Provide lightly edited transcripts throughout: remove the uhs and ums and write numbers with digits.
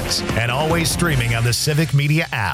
mornings and always streaming on the Civic Media app.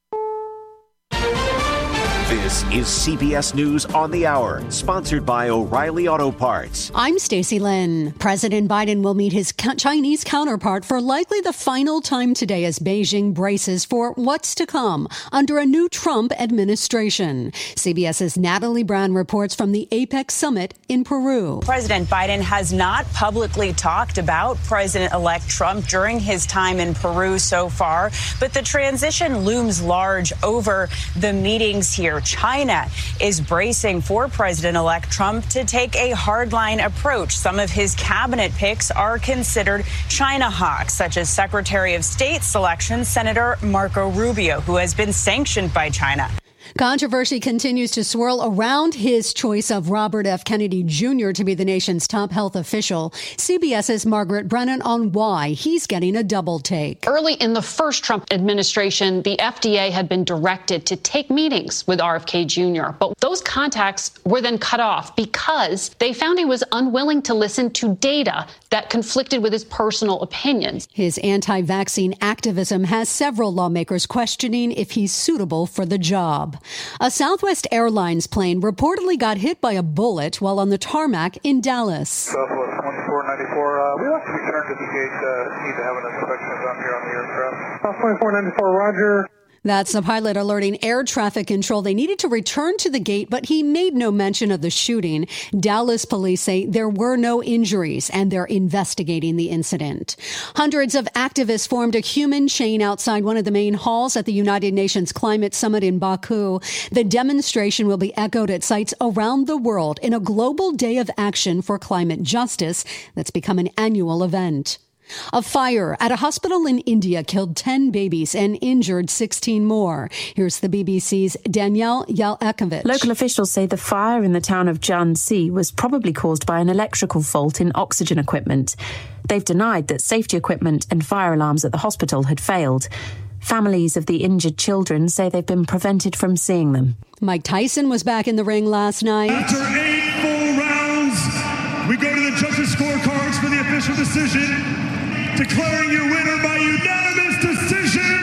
This is CBS News on the Hour, sponsored by O'Reilly Auto Parts. I'm Stacey Lynn. President Biden will meet his Chinese counterpart for likely the final time today as Beijing braces for what's to come under a new Trump administration. CBS's Natalie Brown reports from the APEC summit in Peru. President Biden has not publicly talked about President-elect Trump during his time in Peru so far, but the transition looms large over the meetings here. China is bracing for President-elect Trump to take a hardline approach. Some of his cabinet picks are considered China hawks, such as Secretary of State selection Senator Marco Rubio, who has been sanctioned by China. Controversy continues to swirl around his choice of Robert F. Kennedy Jr. to be the nation's top health official. CBS's Margaret Brennan on why he's getting a double take. Early in the first Trump administration, the FDA had been directed to take meetings with RFK Jr., but those contacts were then cut off because they found he was unwilling to listen to data that conflicted with his personal opinions. His anti-vaccine activism has several lawmakers questioning if he's suitable for the job. A Southwest Airlines plane reportedly got hit by a bullet while on the tarmac in Dallas. Southwest 2494, we have to return to the gate. Need to have an inspection done here on the aircraft. 2494, roger. That's the pilot alerting air traffic control. They needed to return to the gate, but he made no mention of the shooting. Dallas police say there were no injuries and they're investigating the incident. Hundreds of activists formed a human chain outside one of the main halls at the United Nations Climate Summit in Baku. The demonstration will be echoed at sites around the world in a global day of action for climate justice that's become an annual event. A fire at a hospital in India killed 10 babies and injured 16 more. Here's the BBC's Danielle Yalkovich. Local officials say the fire in the town of Jhansi was probably caused by an electrical fault in oxygen equipment. They've denied that safety equipment and fire alarms at the hospital had failed. Families of the injured children say they've been prevented from seeing them. Mike Tyson was back in the ring last night. After 8 full rounds, we go to the judges' scorecards for the official decision. Declaring your winner by unanimous decision,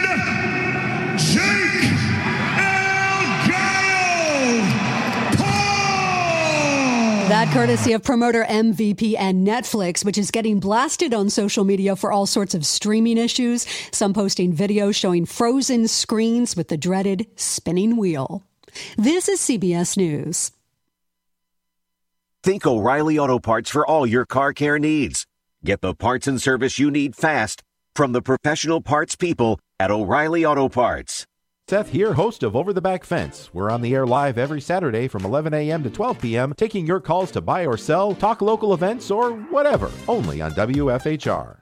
Jake El Gallo Paul! That courtesy of promoter MVP and Netflix, which is getting blasted on social media for all sorts of streaming issues. Some posting videos showing frozen screens with the dreaded spinning wheel. This is CBS News. Think O'Reilly Auto Parts for all your car care needs. Get the parts and service you need fast from the professional parts people at O'Reilly Auto Parts. Seth here, host of Over the Back Fence. We're on the air live every Saturday from 11 a.m. to 12 p.m., taking your calls to buy or sell, talk local events, or whatever, only on WFHR.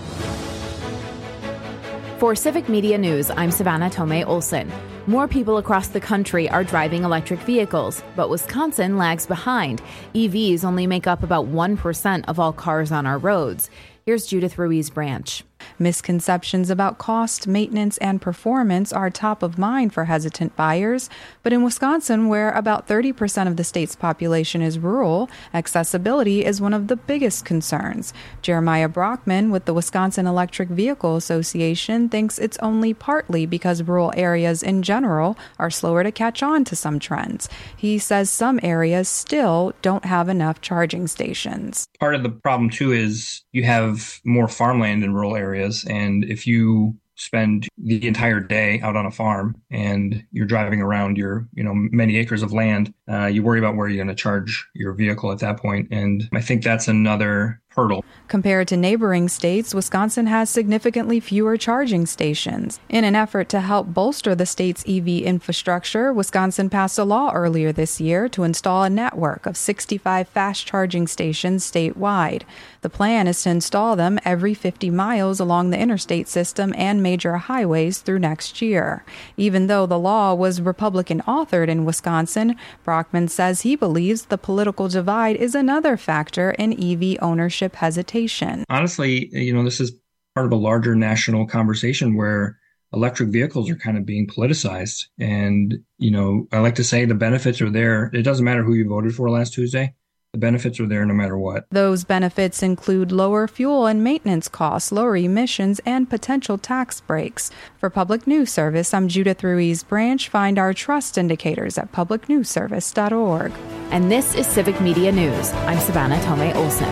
For Civic Media News, I'm Savannah Tomei Olson. More people across the country are driving electric vehicles, but Wisconsin lags behind. EVs only make up about 1% of all cars on our roads. Here's Judith Ruiz Branch. Misconceptions about cost, maintenance, and performance are top of mind for hesitant buyers. But in Wisconsin, where about 30% of the state's population is rural, accessibility is one of the biggest concerns. Jeremiah Brockman with the Wisconsin Electric Vehicle Association thinks it's only partly because rural areas in general are slower to catch on to some trends. He says some areas still don't have enough charging stations. Part of the problem, too, is you have more farmland in rural areas. And if you spend the entire day out on a farm and you're driving around your, many acres of land, you worry about where you're going to charge your vehicle at that point. And I think that's another hurdle. Compared to neighboring states, Wisconsin has significantly fewer charging stations. In an effort to help bolster the state's EV infrastructure, Wisconsin passed a law earlier this year to install a network of 65 fast charging stations statewide. The plan is to install them every 50 miles along the interstate system and major highways through next year. Even though the law was Republican-authored in Wisconsin, Brockman says he believes the political divide is another factor in EV ownership hesitation. Honestly, this is part of a larger national conversation where electric vehicles are kind of being politicized. And, I like to say the benefits are there. It doesn't matter who you voted for last Tuesday. The benefits are there no matter what. Those benefits include lower fuel and maintenance costs, lower emissions, and potential tax breaks. For Public News Service, I'm Judith Ruiz Branch. Find our trust indicators at publicnewsservice.org. And this is Civic Media News. I'm Savannah Tomei Olson.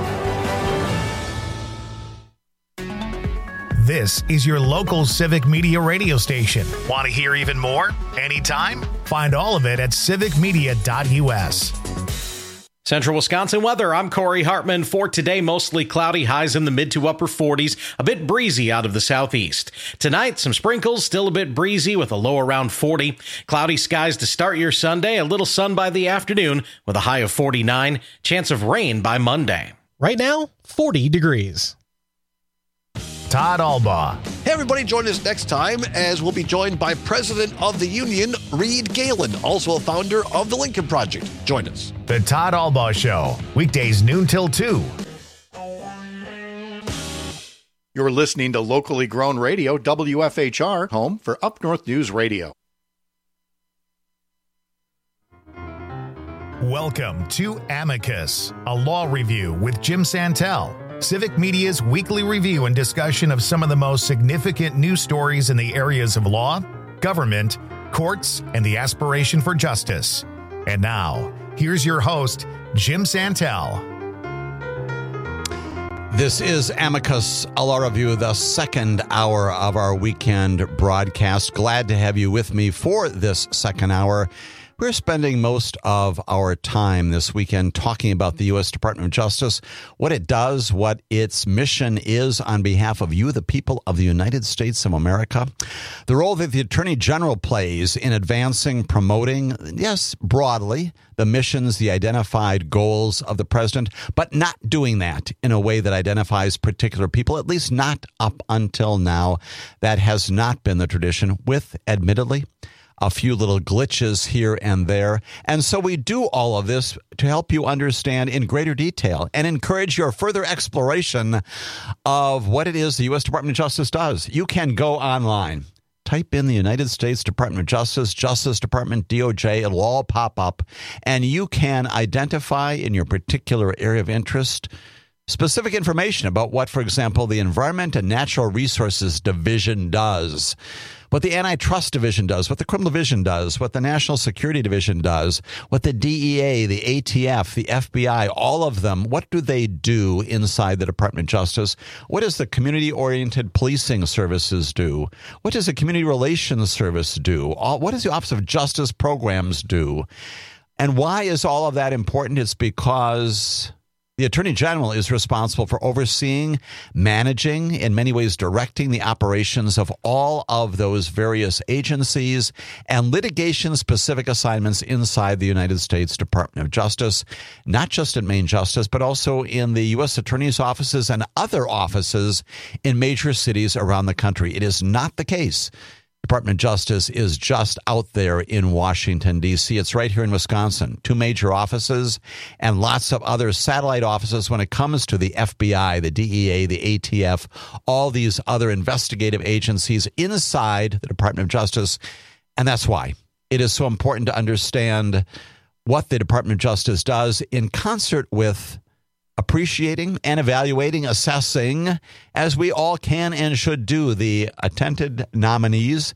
This is your local Civic Media radio station. Want to hear even more? Anytime? Find all of it at civicmedia.us. Central Wisconsin weather. I'm Corey Hartman. For today, mostly cloudy, highs in the mid to upper 40s, a bit breezy out of the southeast. Tonight, some sprinkles, still a bit breezy with a low around 40. Cloudy skies to start your Sunday, a little sun by the afternoon with a high of 49. Chance of rain by Monday. Right now, 40 degrees. Todd Albaugh. Hey, everybody, join us next time as we'll be joined by President of the Union, Reed Galen, also a founder of the Lincoln Project. Join us. The Todd Albaugh Show, weekdays noon till 2. You're listening to locally grown radio, WFHR, home for Up North News Radio. Welcome to Amicus, a law review with Jim Santel. Civic Media's weekly review and discussion of some of the most significant news stories in the areas of law, government, courts, and the aspiration for justice. And now, here's your host, Jim Santel. This is Amicus, a law review, the second hour of our weekend broadcast. Glad to have you with me for this second hour. We're spending most of our time this weekend talking about the U.S. Department of Justice, what it does, what its mission is on behalf of you, the people of the United States of America, the role that the Attorney General plays in advancing, promoting, yes, broadly, the missions, the identified goals of the president, but not doing that in a way that identifies particular people, at least not up until now. That has not been the tradition, with, admittedly, a few little glitches here and there. And so we do all of this to help you understand in greater detail and encourage your further exploration of what it is the U.S. Department of Justice does. You can go online, type in the United States Department of Justice, Justice Department, DOJ, it'll all pop up, and you can identify in your particular area of interest specific information about what, for example, the Environment and Natural Resources Division does, what the Antitrust Division does, what the Criminal Division does, what the National Security Division does, what the DEA, the ATF, the FBI, all of them, what do they do inside the Department of Justice? What does the Community-Oriented Policing Services do? What does the Community Relations Service do? What does the Office of Justice Programs do? And why is all of that important? It's because the Attorney General is responsible for overseeing, managing, in many ways directing the operations of all of those various agencies and litigation-specific assignments inside the United States Department of Justice, not just at Main Justice, but also in the U.S. Attorney's offices and other offices in major cities around the country. It is not the case Department of Justice is just out there in Washington, D.C. It's right here in Wisconsin. 2 major offices and lots of other satellite offices when it comes to the FBI, the DEA, the ATF, all these other investigative agencies inside the Department of Justice. And that's why it is so important to understand what the Department of Justice does in concert with appreciating and evaluating, assessing, as we all can and should do, the intended nominees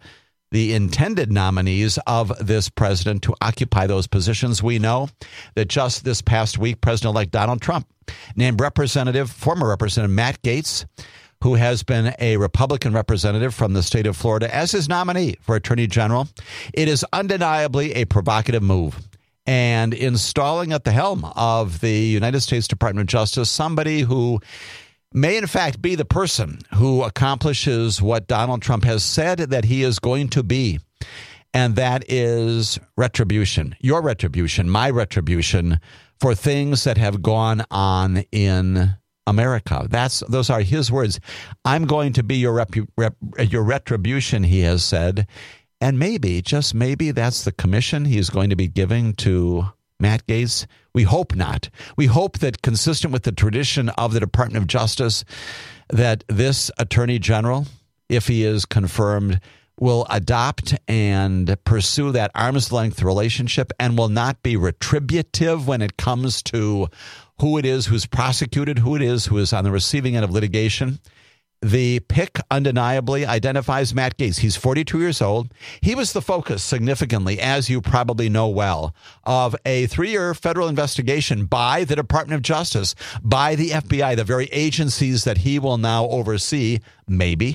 of this president to occupy those positions. We know that just this past week, President-elect Donald Trump named former Representative Matt Gaetz, who has been a Republican representative from the state of Florida, as his nominee for Attorney General. It is undeniably a provocative move. And installing at the helm of the United States Department of Justice somebody who may, in fact, be the person who accomplishes what Donald Trump has said that he is going to be. And that is retribution, your retribution, my retribution for things that have gone on in America. Those are his words. I'm going to be your retribution, he has said. And maybe, just maybe, that's the commission he's going to be giving to Matt Gaetz. We hope not. We hope that, consistent with the tradition of the Department of Justice, that this Attorney General, if he is confirmed, will adopt and pursue that arm's length relationship and will not be retributive when it comes to who it is who's prosecuted, who it is who is on the receiving end of litigation. The pick undeniably identifies Matt Gaetz. He's 42 years old. He was the focus significantly, as you probably know well, of a 3-year federal investigation by the Department of Justice, by the FBI, the very agencies that he will now oversee, maybe.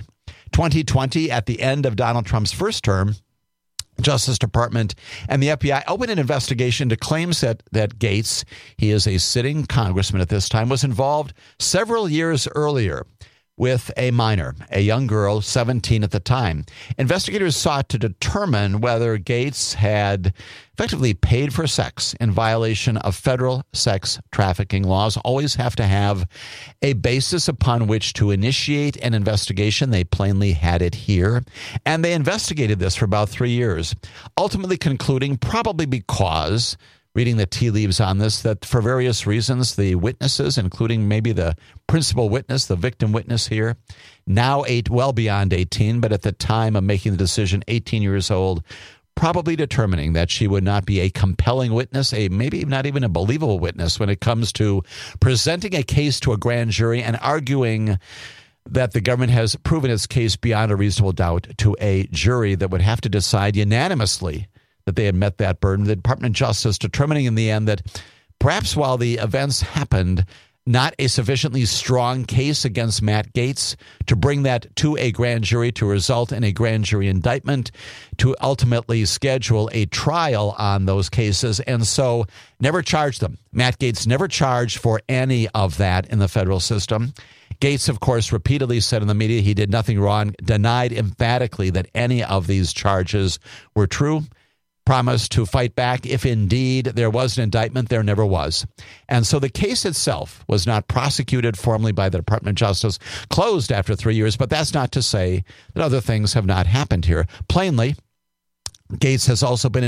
2020, at the end of Donald Trump's first term, Justice Department and the FBI opened an investigation to claims that Gaetz, he is a sitting congressman at this time, was involved several years earlier with a minor, a young girl, 17 at the time. Investigators sought to determine whether Gaetz had effectively paid for sex in violation of federal sex trafficking laws. Always have to have a basis upon which to initiate an investigation. They plainly had it here. And they investigated this for about 3 years, ultimately concluding, probably because, reading the tea leaves on this, that for various reasons, the witnesses, including maybe the principal witness, the victim witness here, now well beyond 18, but at the time of making the decision, 18 years old, probably determining that she would not be a compelling witness, a maybe not even a believable witness when it comes to presenting a case to a grand jury and arguing that the government has proven its case beyond a reasonable doubt to a jury that would have to decide unanimously that they had met that burden. The Department of Justice determining in the end that perhaps while the events happened, not a sufficiently strong case against Matt Gaetz to bring that to a grand jury, to result in a grand jury indictment, to ultimately schedule a trial on those cases, and so never charged them. Matt Gaetz never charged for any of that in the federal system. Gaetz, of course, repeatedly said in the media he did nothing wrong, denied emphatically that any of these charges were true. Promised to fight back if indeed there was an indictment. There never was. And so the case itself was not prosecuted formally by the Department of Justice, closed after 3 years, but that's not to say that other things have not happened here. Plainly, Gaetz has also been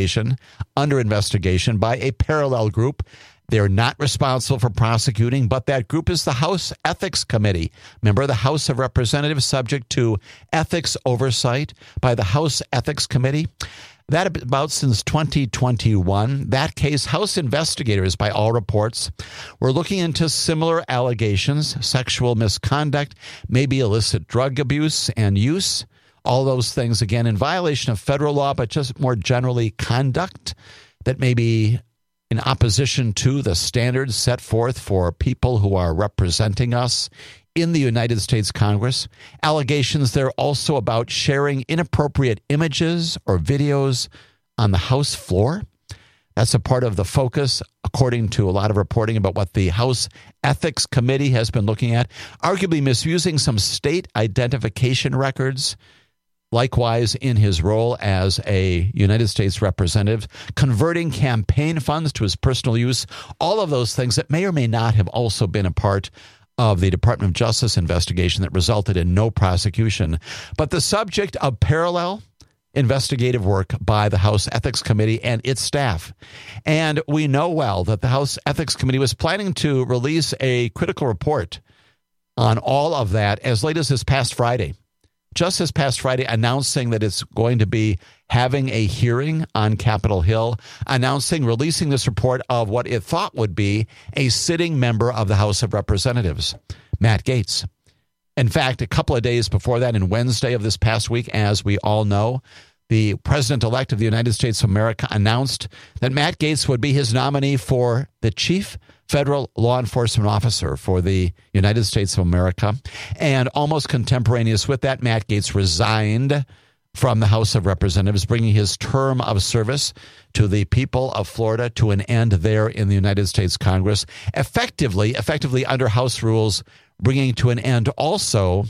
under investigation by a parallel group. They're not responsible for prosecuting, but that group is the House Ethics Committee. Remember, the House of Representatives subject to ethics oversight by the House Ethics Committee. That about since 2021. That case, House investigators, by all reports, were looking into similar allegations, sexual misconduct, maybe illicit drug abuse and use, all those things, again, in violation of federal law, but just more generally conduct that may be in opposition to the standards set forth for people who are representing us in the United States Congress. Allegations there also about sharing inappropriate images or videos on the House floor. That's a part of the focus, according to a lot of reporting about what the House Ethics Committee has been looking at, arguably misusing some state identification records. Likewise, in his role as a United States representative, converting campaign funds to his personal use, all of those things that may or may not have also been a part of the Department of Justice investigation that resulted in no prosecution. But the subject of parallel investigative work by the House Ethics Committee and its staff. And we know well that the House Ethics Committee was planning to release a critical report on all of that as late as this past Friday. Just this past Friday, announcing that it's going to be having a hearing on Capitol Hill, releasing this report of what it thought would be a sitting member of the House of Representatives, Matt Gaetz. In fact, a couple of days before that, on Wednesday of this past week, as we all know, the President-elect of the United States of America announced that Matt Gaetz would be his nominee for the Chief Federal Law Enforcement Officer for the United States of America. And almost contemporaneous with that, Matt Gaetz resigned from the House of Representatives, bringing his term of service to the people of Florida to an end there in the United States Congress, effectively under House rules, bringing to an end also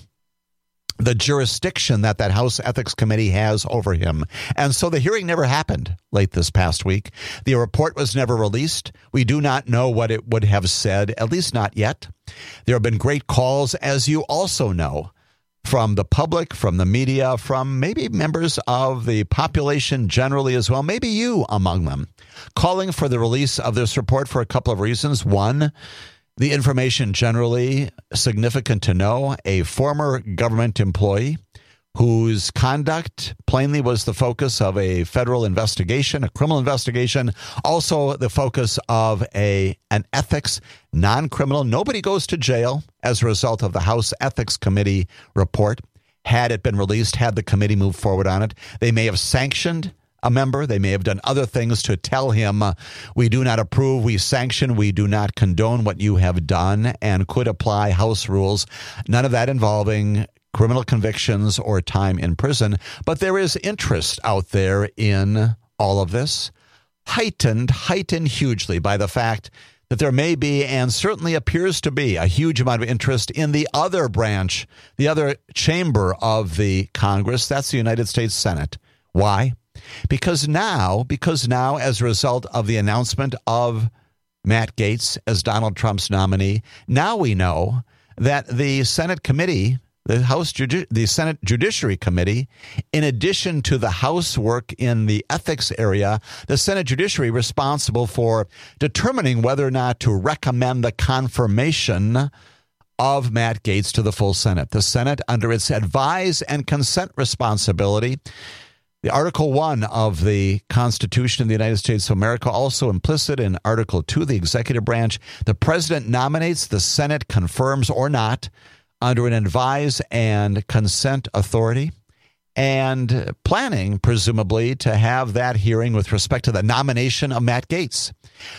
the jurisdiction that House Ethics Committee has over him. And so the hearing never happened late this past week. The report was never released. We do not know what it would have said, at least not yet. There have been great calls, as you also know, from the public, from the media, from maybe members of the population generally as well, maybe you among them, calling for the release of this report for a couple of reasons. One, the information generally significant to know, a former government employee whose conduct plainly was the focus of a federal investigation, a criminal investigation, also the focus of an ethics non-criminal. Nobody goes to jail as a result of the House Ethics Committee report. Had it been released, had the committee moved forward on it, they may have sanctioned a member. They may have done other things to tell him, we do not approve, we sanction, we do not condone what you have done, and could apply House rules. None of that involving criminal convictions or time in prison. But there is interest out there in all of this, heightened hugely by the fact that there may be, and certainly appears to be, a huge amount of interest in the other branch, the other chamber of the Congress. That's the United States Senate. Why? Because now, as a result of the announcement of Matt Gaetz as Donald Trump's nominee, now we know that the Senate committee, the Senate Judiciary Committee, in addition to the House work in the ethics area, the Senate Judiciary responsible for determining whether or not to recommend the confirmation of Matt Gaetz to the full Senate. The Senate, under its advise and consent responsibility, the Article 1 of the Constitution of the United States of America, also implicit in Article 2, the executive branch, the president nominates, the Senate confirms or not, under an advise and consent authority, and planning, presumably, to have that hearing with respect to the nomination of Matt Gaetz.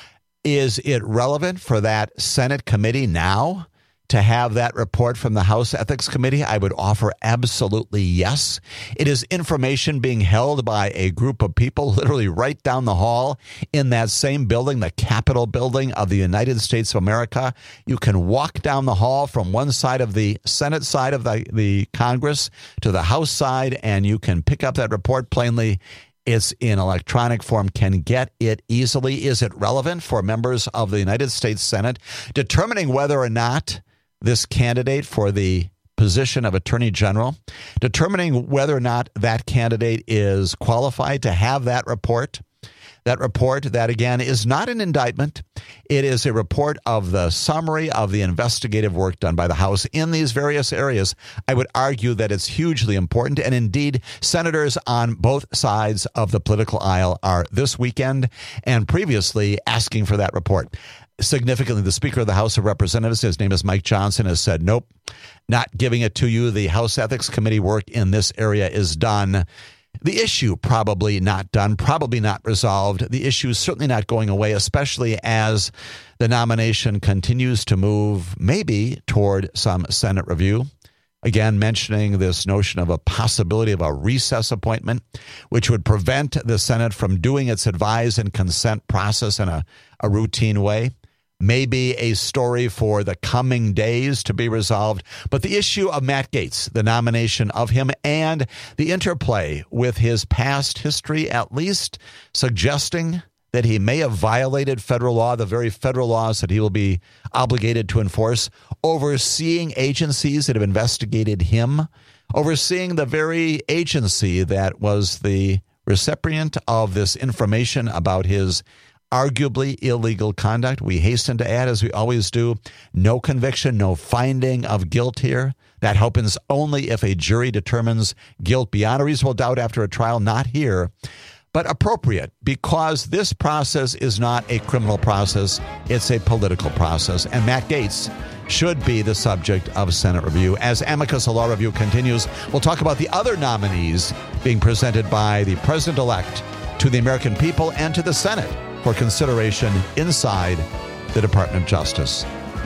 Is it relevant for that Senate committee now to have that report from the House Ethics Committee? I would offer absolutely yes. It is information being held by a group of people literally right down the hall in that same building, the Capitol building of the United States of America. You can walk down the hall from one side of the Senate side of the Congress to the House side, and you can pick up that report plainly. It's in electronic form, can get it easily. Is it relevant for members of the United States Senate determining whether or not this candidate for the position of Attorney General, determining whether or not that candidate is qualified to have that report? That report that, again, is not an indictment. It is a report of the summary of the investigative work done by the House in these various areas. I would argue that it's hugely important. And indeed, senators on both sides of the political aisle are this weekend and previously asking for that report. Significantly, the Speaker of the House of Representatives, his name is Mike Johnson, has said, nope, not giving it to you. The House Ethics Committee work in this area is done. The issue probably not done, probably not resolved. The issue is certainly not going away, especially as the nomination continues to move maybe toward some Senate review. Again, mentioning this notion of a possibility of a recess appointment, which would prevent the Senate from doing its advise and consent process in a routine way. Maybe a story for the coming days to be resolved. But the issue of Matt Gaetz, the nomination of him, and the interplay with his past history, at least suggesting that he may have violated federal law, the very federal laws that he will be obligated to enforce, overseeing agencies that have investigated him, overseeing the very agency that was the recipient of this information about his arguably illegal conduct. We hasten to add, as we always do, no conviction, no finding of guilt here. That happens only if a jury determines guilt beyond a reasonable doubt after a trial, not here. But appropriate, because this process is not a criminal process, it's a political process. And Matt Gaetz should be the subject of Senate review. As Amicus Law Review continues, we'll talk about the other nominees being presented by the president-elect to the American people and to the Senate for consideration inside the Department of Justice.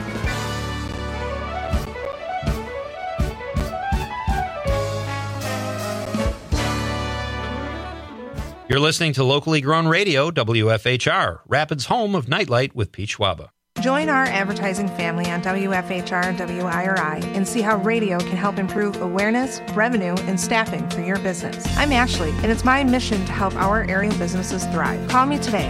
You're listening to locally grown radio, WFHR, Rapids' home of Nightlight with Pete Schwaba. Join our advertising family on WFHR and WIRI and see how radio can help improve awareness, revenue, and staffing for your business. I'm Ashley, and it's my mission to help our area businesses thrive. Call me today,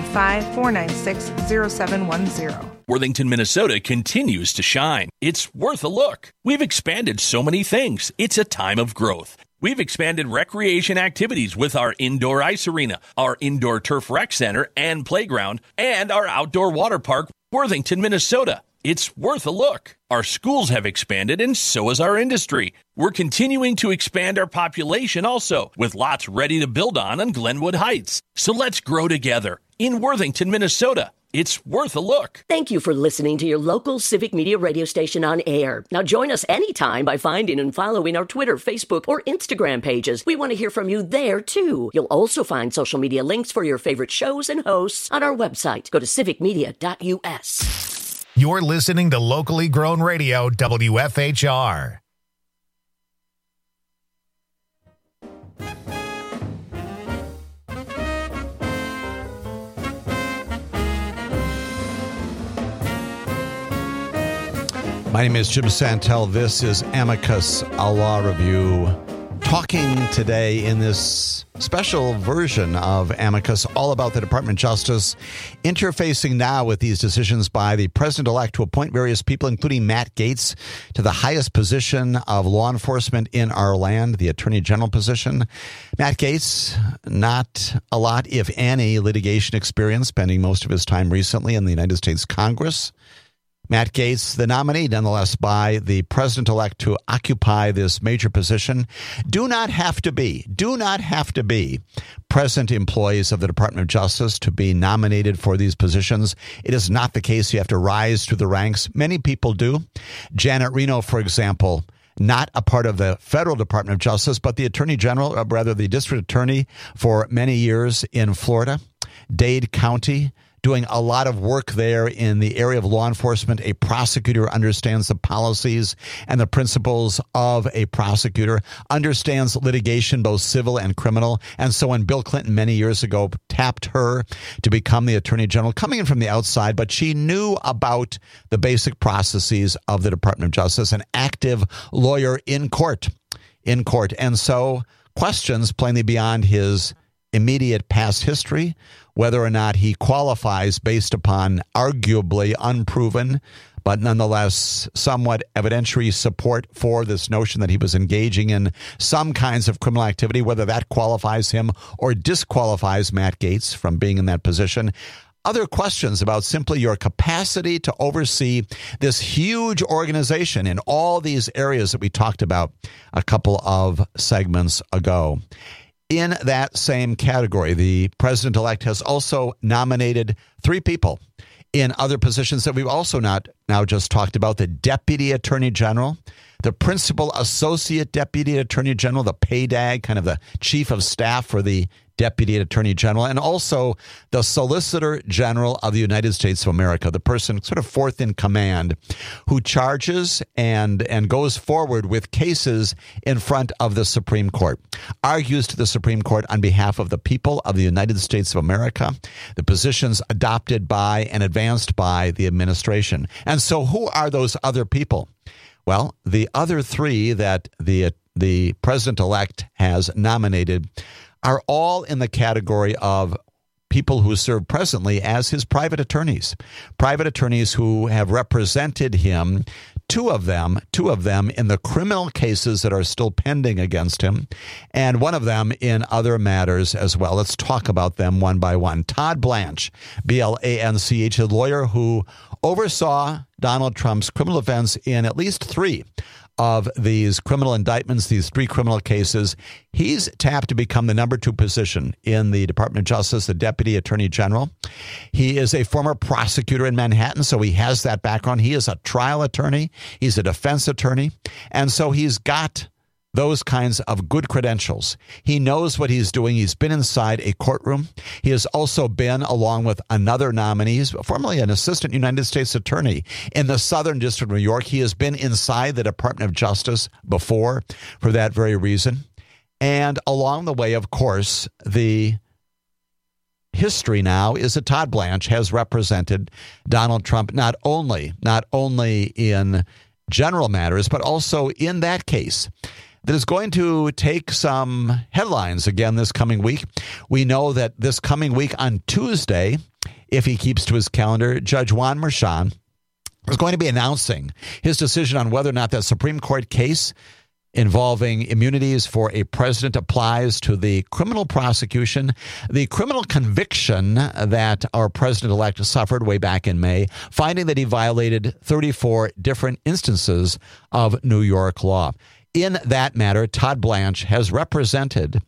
715-496-0710. Worthington, Minnesota continues to shine. It's worth a look. We've expanded so many things. It's a time of growth. We've expanded recreation activities with our indoor ice arena, our indoor turf rec center and playground, and our outdoor water park, Worthington, Minnesota. It's worth a look. Our schools have expanded, and so has our industry. We're continuing to expand our population also, with lots ready to build on Glenwood Heights. So let's grow together in Worthington, Minnesota. It's worth a look. Thank you for listening to your local Civic Media radio station on air. Now join us anytime by finding and following our Twitter, Facebook, or Instagram pages. We want to hear from you there, too. You'll also find social media links for your favorite shows and hosts on our website. Go to civicmedia.us. You're listening to locally grown radio, WFHR. My name is Jim Santel. This is Amicus, a law review. Talking today in this special version of Amicus all about the Department of Justice interfacing now with these decisions by the president-elect to appoint various people, including Matt Gaetz, to the highest position of law enforcement in our land, the Attorney General position. Matt Gaetz, not a lot, if any, litigation experience, spending most of his time recently in the United States Congress. Matt Gaetz, the nominee, nonetheless, by the president-elect to occupy this major position, do not have to be present employees of the Department of Justice to be nominated for these positions. It is not the case. You have to rise through the ranks. Many people do. Janet Reno, for example, not a part of the federal Department of Justice, but the Attorney General, or rather the District Attorney for many years in Florida, Dade County, doing a lot of work there in the area of law enforcement. A prosecutor understands the policies and the principles of a prosecutor, understands litigation, both civil and criminal. And so when Bill Clinton many years ago tapped her to become the Attorney General, coming in from the outside, but she knew about the basic processes of the Department of Justice, an active lawyer in court. And so questions plainly beyond his immediate past history, whether or not he qualifies based upon arguably unproven, but nonetheless somewhat evidentiary support for this notion that he was engaging in some kinds of criminal activity, whether that qualifies him or disqualifies Matt Gaetz from being in that position. Other questions about simply your capacity to oversee this huge organization in all these areas that we talked about a couple of segments ago. In that same category, the president-elect has also nominated 3 people in other positions that we've also now just talked about: the Deputy Attorney General, the Principal Associate Deputy Attorney General, the PADAG, kind of the Chief of Staff for the Deputy Attorney General, and also the Solicitor General of the United States of America, the person sort of fourth in command who charges and goes forward with cases in front of the Supreme Court, argues to the Supreme Court on behalf of the people of the United States of America, the positions adopted by and advanced by the administration. And so who are those other people? Well, the other 3 that the president-elect has nominated are all in the category of people who serve presently as his private attorneys who have represented him, two of them in the criminal cases that are still pending against him, and one of them in other matters as well. Let's talk about them one by one. Todd Blanche, Blanch, a lawyer who oversaw Donald Trump's criminal defense in at least 3 of these criminal indictments, these 3 criminal cases. He's tapped to become the number 2 position in the Department of Justice, the Deputy Attorney General. He is a former prosecutor in Manhattan, so he has that background. He is a trial attorney. He's a defense attorney. And so he's got those kinds of good credentials. He knows what he's doing. He's been inside a courtroom. He has also been, along with another nominee, he's formerly an assistant United States attorney in the Southern District of New York. He has been inside the Department of Justice before for that very reason. And along the way, of course, the history now is that Todd Blanche has represented Donald Trump not only in general matters, but also in that case that is going to take some headlines again this coming week. We know that this coming week on Tuesday, if he keeps to his calendar, Judge Juan Merchan is going to be announcing his decision on whether or not that Supreme Court case involving immunities for a president applies to the criminal prosecution, the criminal conviction that our president-elect suffered way back in May, finding that he violated 34 different instances of New York law. In that matter, Todd Blanche has represented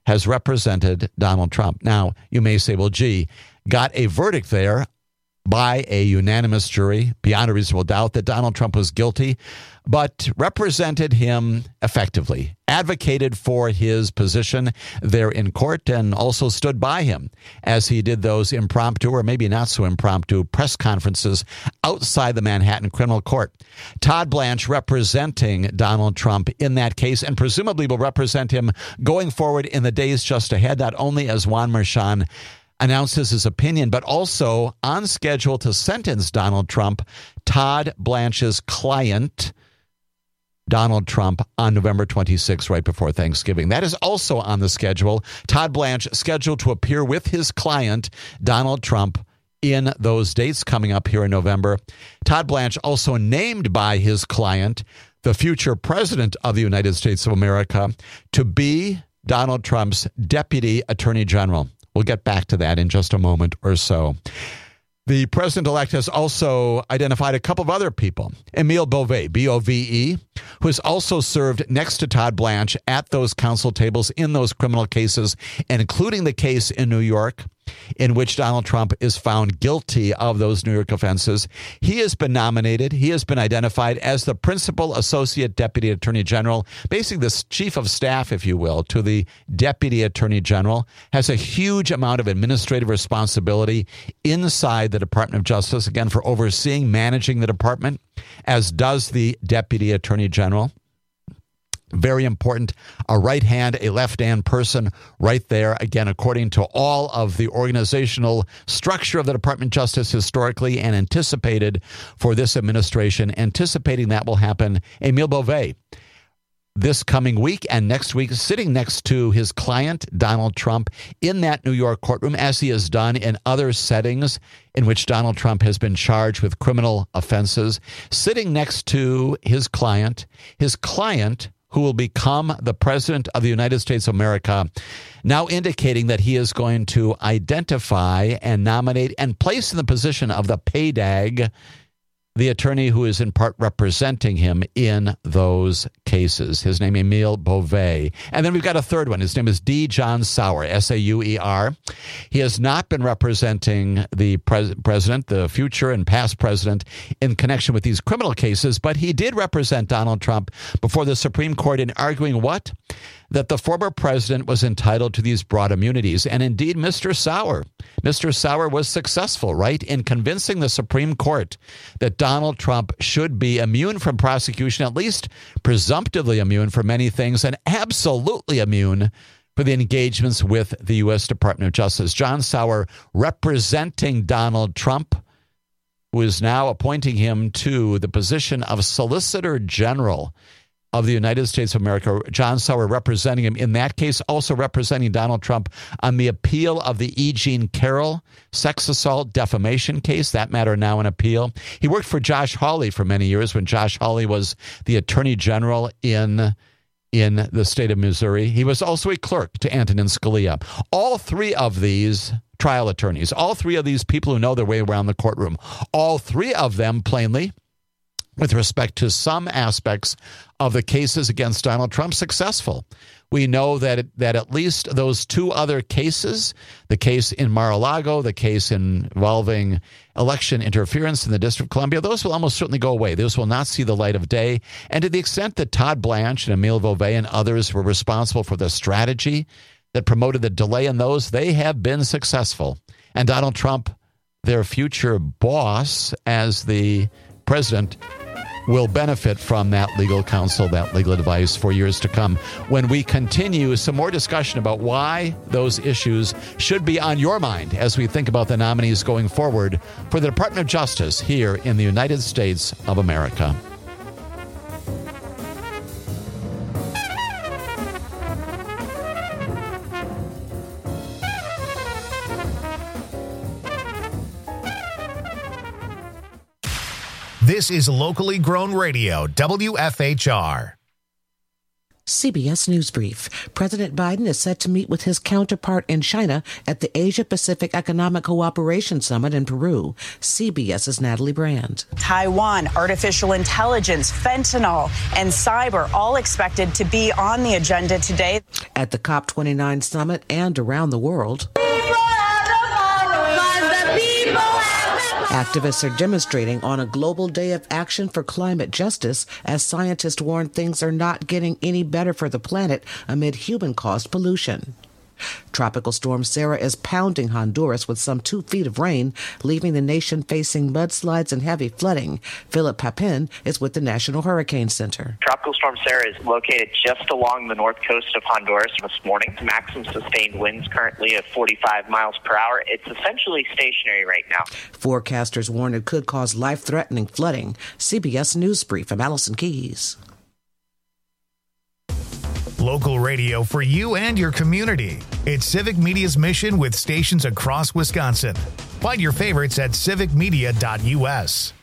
Donald Trump. Now, you may say, well, gee, got a verdict there by a unanimous jury, beyond a reasonable doubt, that Donald Trump was guilty, but represented him effectively, advocated for his position there in court, and also stood by him as he did those impromptu, or maybe not so impromptu, press conferences outside the Manhattan criminal court. Todd Blanche representing Donald Trump in that case, and presumably will represent him going forward in the days just ahead, not only as Juan Merchan announces his opinion, but also on schedule to sentence Donald Trump, Todd Blanche's client, Donald Trump, on November 26th, right before Thanksgiving. That is also on the schedule. Todd Blanche scheduled to appear with his client, Donald Trump, in those dates coming up here in November. Todd Blanche also named by his client, the future president of the United States of America, to be Donald Trump's deputy attorney general. We'll get back to that in just a moment or so. The president-elect has also identified a couple of other people. Emile Bove, B-O-V-E, who has also served next to Todd Blanche at those counsel tables in those criminal cases, including the case in New York, in which Donald Trump is found guilty of those New York offenses. He has been nominated. He has been identified as the principal associate deputy attorney general, basically the chief of staff, if you will, to the deputy attorney general, has a huge amount of administrative responsibility inside the Department of Justice, again, for overseeing, managing the department, as does the deputy attorney general. Very important, a right hand, a left hand person right there, again, according to all of the organizational structure of the Department of Justice historically and anticipated for this administration, anticipating that will happen. Emile Bove, this coming week and next week, sitting next to his client, Donald Trump, in that New York courtroom, as he has done in other settings in which Donald Trump has been charged with criminal offenses, sitting next to his client, who will become the president of the United States of America, now indicating that he is going to identify and nominate and place in the position of the PAYDAG the attorney who is in part representing him in those cases. His name, Emile Bove. And then we've got a third one. His name is D. John Sauer, S-A-U-E-R. He has not been representing the president, the future and past president, in connection with these criminal cases, but he did represent Donald Trump before the Supreme Court in arguing what? That the former president was entitled to these broad immunities. And indeed, Mr. Sauer was successful, right, in convincing the Supreme Court that Donald Trump should be immune from prosecution, at least presumptively immune for many things, and absolutely immune for the engagements with the U.S. Department of Justice. John Sauer representing Donald Trump, who is now appointing him to the position of Solicitor General of the United States of America. John Sauer representing him in that case, also representing Donald Trump on the appeal of the E. Jean Carroll sex assault defamation case. That matter now in appeal. He worked for Josh Hawley for many years when Josh Hawley was the Attorney General in the state of Missouri. He was also a clerk to Antonin Scalia. All three of these trial attorneys, all three of these people who know their way around the courtroom, all three of them plainly, with respect to some aspects of the cases against Donald Trump, successful. We know that at least those two other cases, the case in Mar-a-Lago, the case involving election interference in the District of Columbia, those will almost certainly go away. Those will not see the light of day. And to the extent that Todd Blanche and Emile Bove and others were responsible for the strategy that promoted the delay in those, they have been successful. And Donald Trump, their future boss as the president, will benefit from that legal counsel, that legal advice for years to come. When we continue, some more discussion about why those issues should be on your mind as we think about the nominees going forward for the Department of Justice here in the United States of America. This is locally grown radio, WFHR. CBS News Brief. President Biden is set to meet with his counterpart in China at the Asia-Pacific Economic Cooperation Summit in Peru. CBS's Natalie Brand. Taiwan, artificial intelligence, fentanyl, and cyber all expected to be on the agenda today. At the COP29 summit and around the world, activists are demonstrating on a global day of action for climate justice as scientists warn things are not getting any better for the planet amid human-caused pollution. Tropical Storm Sarah is pounding Honduras with some 2 feet of rain, leaving the nation facing mudslides and heavy flooding. Philip Papin is with the National Hurricane Center. Tropical Storm Sarah is located just along the north coast of Honduras this morning. Maximum sustained winds currently at 45 miles per hour. It's essentially stationary right now. Forecasters warn it could cause life-threatening flooding. CBS News Brief. I'm Allison Keyes. Local radio for you and your community. It's Civic Media's mission with stations across Wisconsin. Find your favorites at civicmedia.us.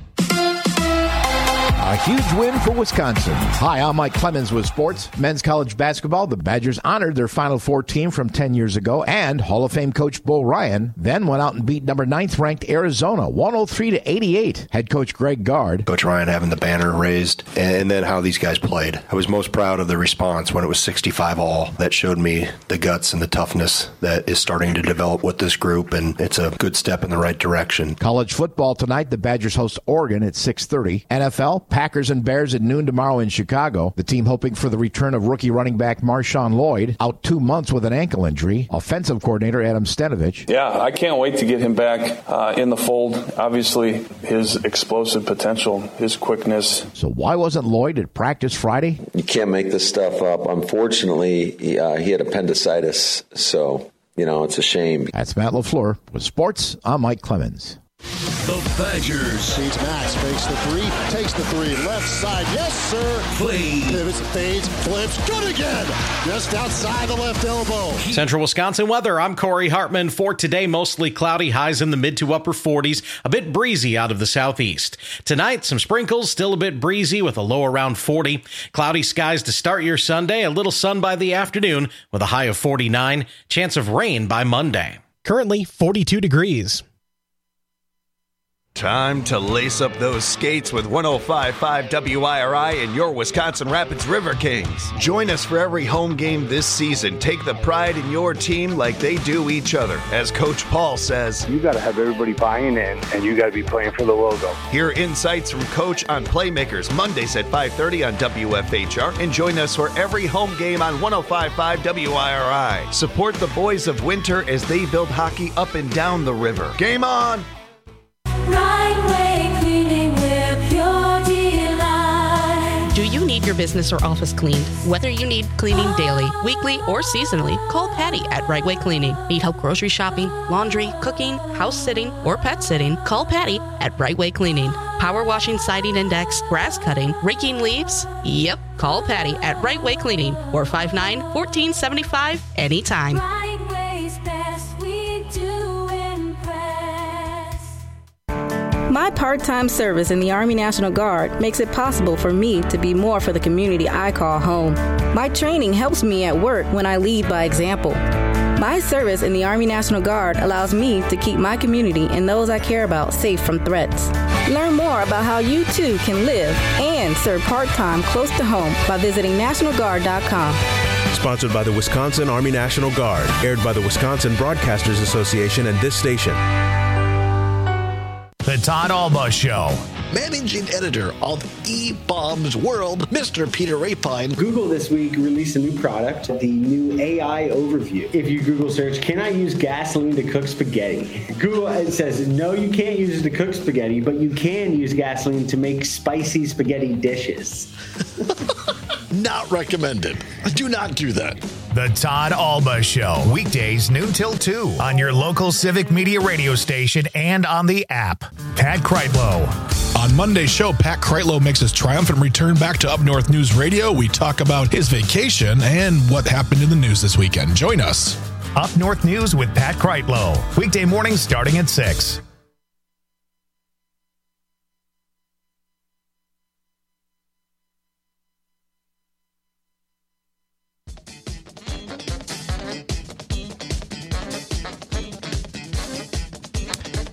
A huge win for Wisconsin. Hi, I'm Mike Clemens with sports. Men's college basketball, the Badgers honored their Final Four team from 10 years ago, and Hall of Fame coach Bo Ryan then went out and beat number 9th ranked Arizona 103-88. Head coach Greg Gard. Coach Ryan having the banner raised, and then how these guys played. I was most proud of the response when it was 65-all. That showed me the guts and the toughness that is starting to develop with this group, and it's a good step in the right direction. College football tonight, the Badgers host Oregon at 6:30. NFL, Packers and Bears at noon tomorrow in Chicago. The team hoping for the return of rookie running back Marshawn Lloyd, out 2 months with an ankle injury. Offensive coordinator Adam Stenovich. Yeah, I can't wait to get him back in the fold. Obviously, his explosive potential, his quickness. So why wasn't Lloyd at practice Friday? You can't make this stuff up. Unfortunately, he had appendicitis, so, it's a shame. That's Matt LaFleur. With sports, I'm Mike Clemens. The Badgers. Sees Max, fakes the three, takes the three, left side, yes sir. Play. Pivots, fades, flips, good again. Just outside the left elbow. Central Wisconsin weather. I'm Corey Hartman. For today, mostly cloudy, highs in the mid to upper 40s, a bit breezy out of the southeast. Tonight, some sprinkles, still a bit breezy with a low around 40. Cloudy skies to start your Sunday, a little sun by the afternoon with a high of 49. Chance of rain by Monday. Currently 42 degrees. Time to lace up those skates with 105.5 WIRI and your Wisconsin Rapids River Kings. Join us for every home game this season. Take the pride in your team like they do each other. As Coach Paul says, you got to have everybody buying in, and you got to be playing for the logo. Hear insights from Coach on Playmakers Mondays at 5:30 on WFHR, and join us for every home game on 105.5 WIRI. Support the boys of Winter as they build hockey up and down the river. Game on! Right Way Cleaning, we're pure delight. Do you need your business or office cleaned? Whether you need cleaning daily, weekly, or seasonally, call Patty at Right Way Cleaning. Need help grocery shopping, laundry, cooking, house sitting, or pet sitting? Call Patty at Right Way Cleaning. Power washing, siding and decks, grass cutting, raking leaves? Yep, call Patty at Right Way Cleaning, 459-1475, anytime. Right Way's best, we do impress. My part-time service in the Army National Guard makes it possible for me to be more for the community I call home. My training helps me at work when I lead by example. My service in the Army National Guard allows me to keep my community and those I care about safe from threats. Learn more about how you too can live and serve part-time close to home by visiting NationalGuard.com. Sponsored by the Wisconsin Army National Guard. Aired by the Wisconsin Broadcasters Association and this station. The Todd Alba Show. Managing editor of eBaum's World, Mr. Peter Rapine. Google this week released a new product, the new AI Overview. If you Google search, can I use gasoline to cook spaghetti? Google it says, no, you can't use it to cook spaghetti, but you can use gasoline to make spicy spaghetti dishes. Not recommended. Do not do that. The Todd Alba Show. Weekdays noon till 2 on your local Civic Media radio station and on the app. Pat Kreitlow. On Monday's show, Pat Kreitlow makes his triumphant return back to Up North News Radio. We talk about his vacation and what happened in the news this weekend. Join us. Up North News with Pat Kreitlow. Weekday mornings starting at 6.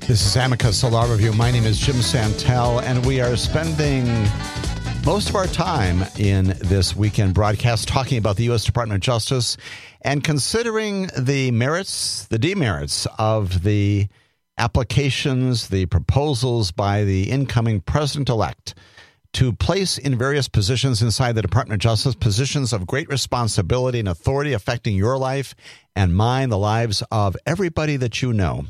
This is Amicus Law Review. My name is Jim Santel, and we are spending most of our time in this weekend broadcast talking about the U.S. Department of Justice and considering the merits, the demerits of the applications, the proposals by the incoming president-elect to place in various positions inside the Department of Justice, positions of great responsibility and authority affecting your life and mine, the lives of everybody that you know.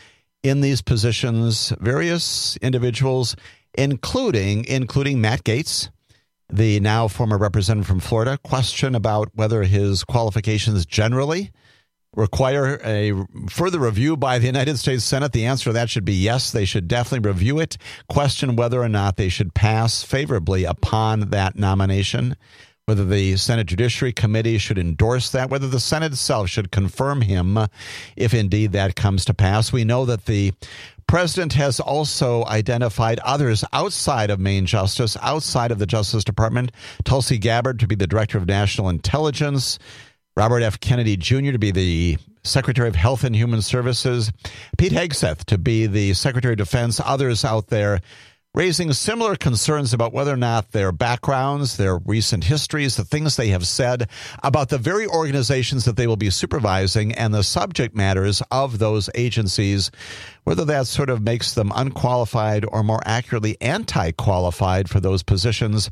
In these positions, various individuals, including Matt Gaetz, the now former representative from Florida, question about whether his qualifications generally require a further review by the United States Senate. The answer to that should be yes, they should definitely review it. Question whether or not they should pass favorably upon that nomination, whether the Senate Judiciary Committee should endorse that, whether the Senate itself should confirm him if indeed that comes to pass. We know that the president has also identified others outside of Main Justice, outside of the Justice Department, Tulsi Gabbard to be the Director of National Intelligence, Robert F. Kennedy Jr. to be the Secretary of Health and Human Services, Pete Hegseth to be the Secretary of Defense, others out there raising similar concerns about whether or not their backgrounds, their recent histories, the things they have said about the very organizations that they will be supervising and the subject matters of those agencies, whether that sort of makes them unqualified or more accurately anti-qualified for those positions.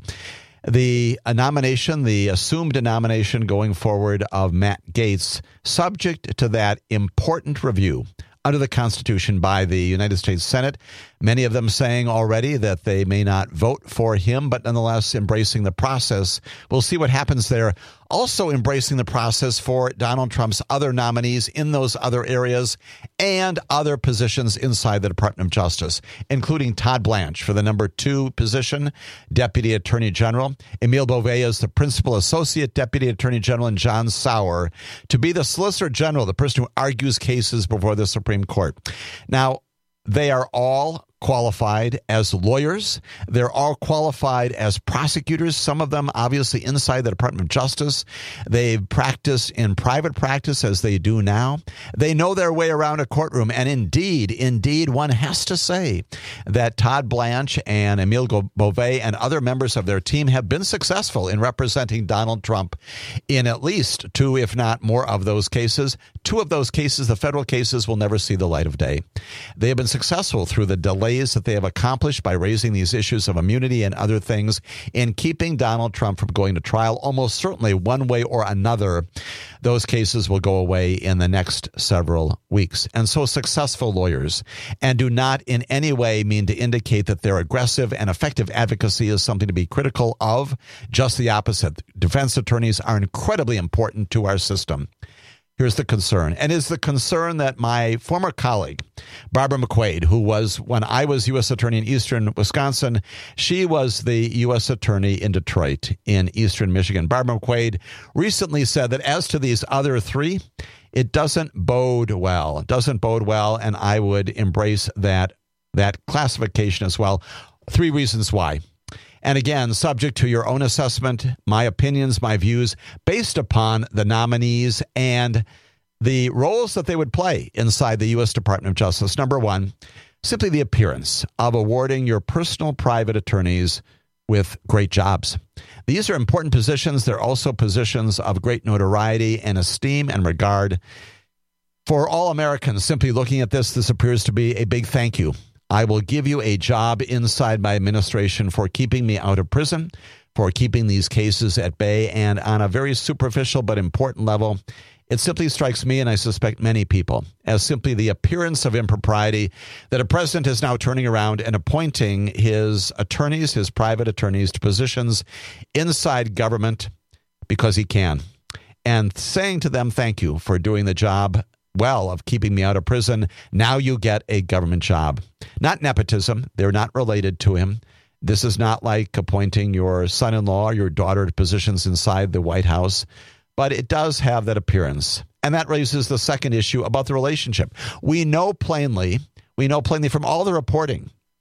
The nomination, the assumed nomination going forward of Matt Gaetz, subject to that important review under the Constitution by the United States Senate, many of them saying already that they may not vote for him, but nonetheless embracing the process. We'll see what happens there. Also embracing the process for Donald Trump's other nominees in those other areas and other positions inside the Department of Justice, including Todd Blanche for the number 2 position, Deputy Attorney General, Emile Beauvais as the Principal Associate Deputy Attorney General, and John Sauer to be the Solicitor General, the person who argues cases before the Supreme Court. Now, they are all qualified as lawyers. They're all qualified as prosecutors, some of them obviously inside the Department of Justice. They've practiced in private practice as they do now. They know their way around a courtroom. And indeed, one has to say that Todd Blanche and Emile Beauvais and other members of their team have been successful in representing Donald Trump in at least 2, if not more, of those cases. 2 of those cases, the federal cases, will never see the light of day. They have been successful through the delay that they have accomplished by raising these issues of immunity and other things in keeping Donald Trump from going to trial. Almost certainly one way or another, those cases will go away in the next several weeks. And so successful lawyers, and do not in any way mean to indicate that their aggressive and effective advocacy is something to be critical of. Just the opposite. Defense attorneys are incredibly important to our system. Here's the concern, and is the concern that my former colleague, Barbara McQuaid, who was, when I was U.S. Attorney in eastern Wisconsin, she was the U.S. Attorney in Detroit in eastern Michigan. Barbara McQuaid recently said that as to these other 3, it doesn't bode well. It doesn't bode well, and I would embrace that classification as well. 3 reasons why. And again, subject to your own assessment, my opinions, my views, based upon the nominees and the roles that they would play inside the U.S. Department of Justice. Number 1, simply the appearance of awarding your personal private attorneys with great jobs. These are important positions. They're also positions of great notoriety and esteem and regard. For all Americans simply looking at this appears to be a big thank you. I will give you a job inside my administration for keeping me out of prison, for keeping these cases at bay, and on a very superficial but important level, it simply strikes me, and I suspect many people, as simply the appearance of impropriety that a president is now turning around and appointing his attorneys, his private attorneys, to positions inside government because he can, and saying to them, thank you for doing the job well of keeping me out of prison. Now you get a government job. Not nepotism. They're not related to him. This is not like appointing your son-in-law or your daughter to positions inside the White House, but it does have that appearance. And that raises the second issue about the relationship. We know plainly from all the reporting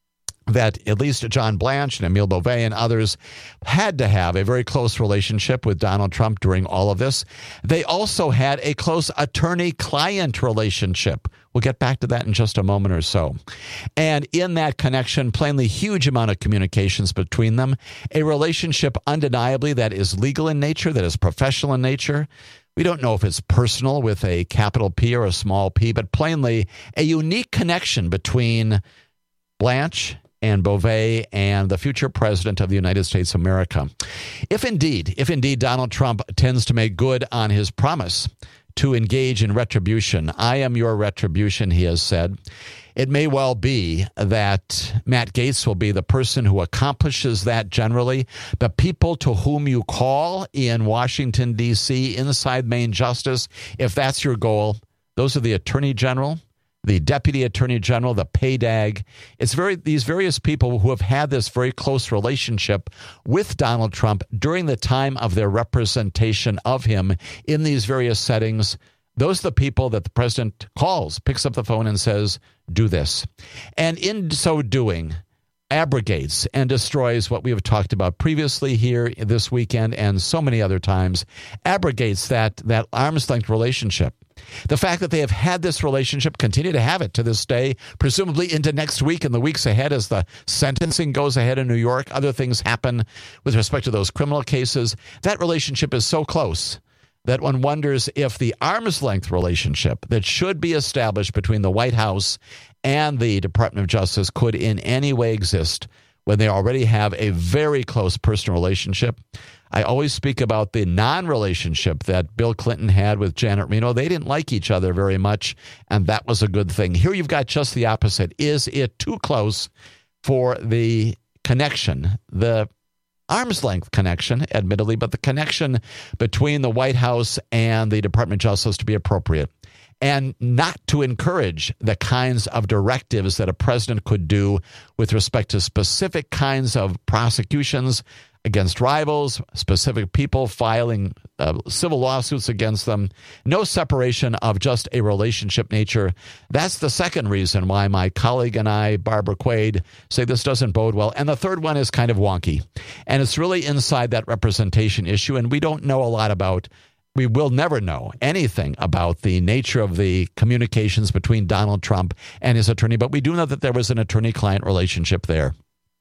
that at least John Blanche and Emile Beauvais and others had to have a very close relationship with Donald Trump during all of this. They also had a close attorney-client relationship. We'll get back to that in just a moment or so. And in that connection, plainly huge amount of communications between them, a relationship undeniably that is legal in nature, that is professional in nature. We don't know if it's personal with a capital P or a small p, but plainly a unique connection between Blanche and Beauvais and the future president of the United States of America. If indeed Donald Trump tends to make good on his promise to engage in retribution, I am your retribution, he has said, it may well be that Matt Gaetz will be the person who accomplishes that generally. The people to whom you call in Washington, D.C., inside Main Justice, if that's your goal, those are the Attorney General, the Deputy Attorney General, the PAYDAG. It's these various people who have had this very close relationship with Donald Trump during the time of their representation of him in these various settings. Those are the people that the president calls, picks up the phone and says, do this. And in so doing, abrogates and destroys what we have talked about previously here this weekend and so many other times, abrogates that arm's length relationship. The fact that they have had this relationship, continue to have it to this day, presumably into next week and the weeks ahead as the sentencing goes ahead in New York, other things happen with respect to those criminal cases. That relationship is so close that one wonders if the arm's length relationship that should be established between the White House and the Department of Justice could in any way exist when they already have a very close personal relationship. I always speak about the non-relationship that Bill Clinton had with Janet Reno. They didn't like each other very much, and that was a good thing. Here you've got just the opposite. Is it too close for the connection, the arm's length connection, admittedly, but the connection between the White House and the Department of Justice to be appropriate, and not to encourage the kinds of directives that a president could do with respect to specific kinds of prosecutions against rivals, specific people filing civil lawsuits against them, no separation of just a relationship nature. That's the second reason why my colleague and I, Barbara Quaid, say this doesn't bode well. And the third one is kind of wonky. And it's really inside that representation issue, and we don't know a lot about, we will never know anything about the nature of the communications between Donald Trump and his attorney, but we do know that there was an attorney-client relationship there.